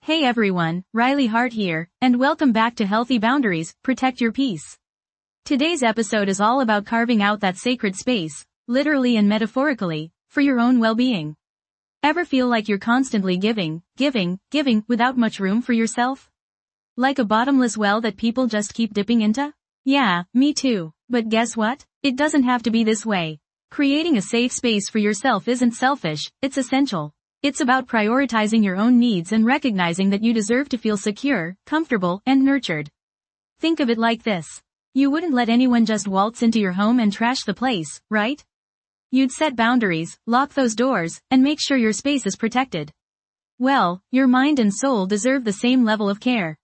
Hey everyone, Riley Hart here, and welcome back to Healthy Boundaries, Protect Your Peace. Today's episode is all about carving out that sacred space, literally and metaphorically, for your own well-being. Ever feel like you're constantly giving, without much room for yourself? Like a bottomless well that people just keep dipping into? Yeah, me too. But guess what? It doesn't have to be this way. Creating a safe space for yourself isn't selfish, it's essential. It's about prioritizing your own needs and recognizing that you deserve to feel secure, comfortable, and nurtured. Think of it like this. You wouldn't let anyone just waltz into your home and trash the place, right? You'd set boundaries, lock those doors, and make sure your space is protected. Well, your mind and soul deserve the same level of care.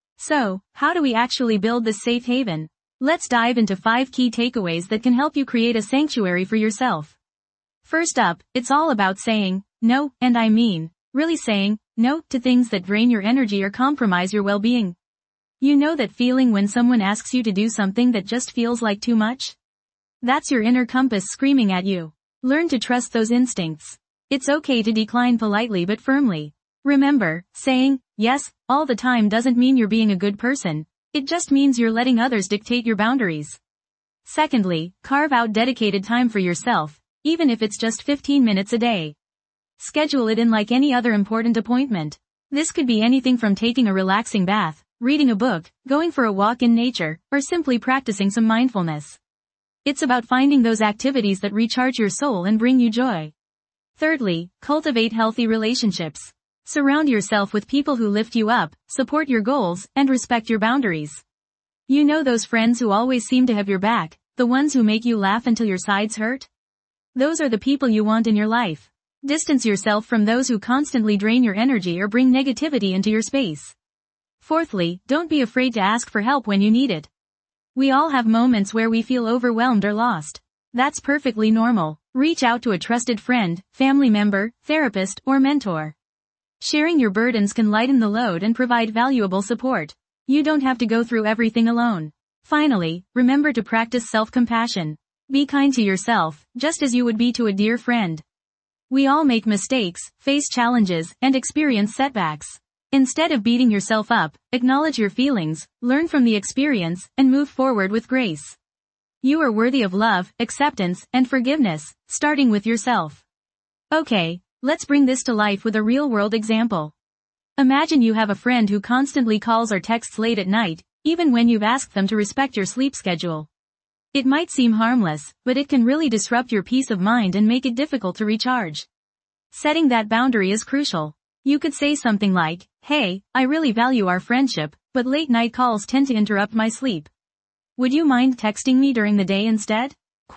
So, how do we actually build this safe haven? Let's dive into 5 key takeaways that can help you create a sanctuary for yourself. First up, it's all about saying no, and I mean, really saying no to things that drain your energy or compromise your well-being. You know that feeling when someone asks you to do something that just feels like too much? That's your inner compass screaming at you. Learn to trust those instincts. It's okay to decline politely but firmly. Remember, saying yes all the time doesn't mean you're being a good person. It just means you're letting others dictate your boundaries. Secondly, carve out dedicated time for yourself, even if it's just 15 minutes a day. Schedule it in like any other important appointment. This could be anything from taking a relaxing bath, reading a book, going for a walk in nature, or simply practicing some mindfulness. It's about finding those activities that recharge your soul and bring you joy. Thirdly, cultivate healthy relationships. Surround yourself with people who lift you up, support your goals, and respect your boundaries. You know those friends who always seem to have your back, the ones who make you laugh until your sides hurt? Those are the people you want in your life. Distance yourself from those who constantly drain your energy or bring negativity into your space. Fourthly, don't be afraid to ask for help when you need it. We all have moments where we feel overwhelmed or lost. That's perfectly normal. Reach out to a trusted friend, family member, therapist, or mentor. Sharing your burdens can lighten the load and provide valuable support. You don't have to go through everything alone. Finally, remember to practice self-compassion. Be kind to yourself, just as you would be to a dear friend. We all make mistakes, face challenges, and experience setbacks. Instead of beating yourself up, acknowledge your feelings, learn from the experience, and move forward with grace. You are worthy of love, acceptance, and forgiveness, starting with yourself. Okay, let's bring this to life with a real-world example. Imagine you have a friend who constantly calls or texts late at night, even when you've asked them to respect your sleep schedule. It might seem harmless, but it can really disrupt your peace of mind and make it difficult to recharge. Setting that boundary is crucial. You could say something like, "Hey, I really value our friendship, but late-night calls tend to interrupt my sleep. Would you mind texting me during the day instead?"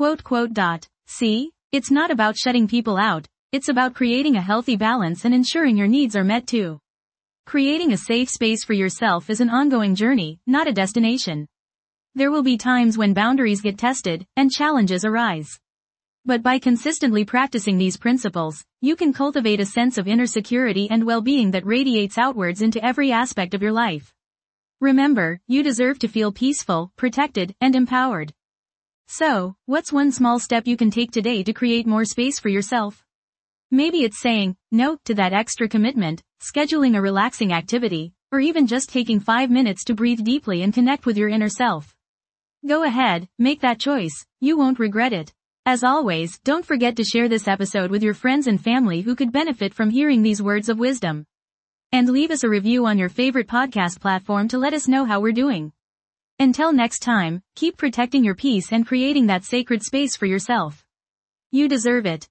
See? It's not about shutting people out, it's about creating a healthy balance and ensuring your needs are met too. Creating a safe space for yourself is an ongoing journey, not a destination. There will be times when boundaries get tested, and challenges arise. But by consistently practicing these principles, you can cultivate a sense of inner security and well-being that radiates outwards into every aspect of your life. Remember, you deserve to feel peaceful, protected, and empowered. So, what's one small step you can take today to create more space for yourself? Maybe it's saying no to that extra commitment, scheduling a relaxing activity, or even just taking 5 minutes to breathe deeply and connect with your inner self. Go ahead, make that choice, you won't regret it. As always, don't forget to share this episode with your friends and family who could benefit from hearing these words of wisdom. And leave us a review on your favorite podcast platform to let us know how we're doing. Until next time, keep protecting your peace and creating that sacred space for yourself. You deserve it.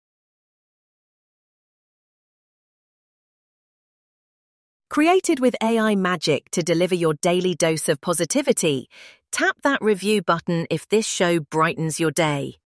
Created with AI magic to deliver your daily dose of positivity, tap that review button if this show brightens your day.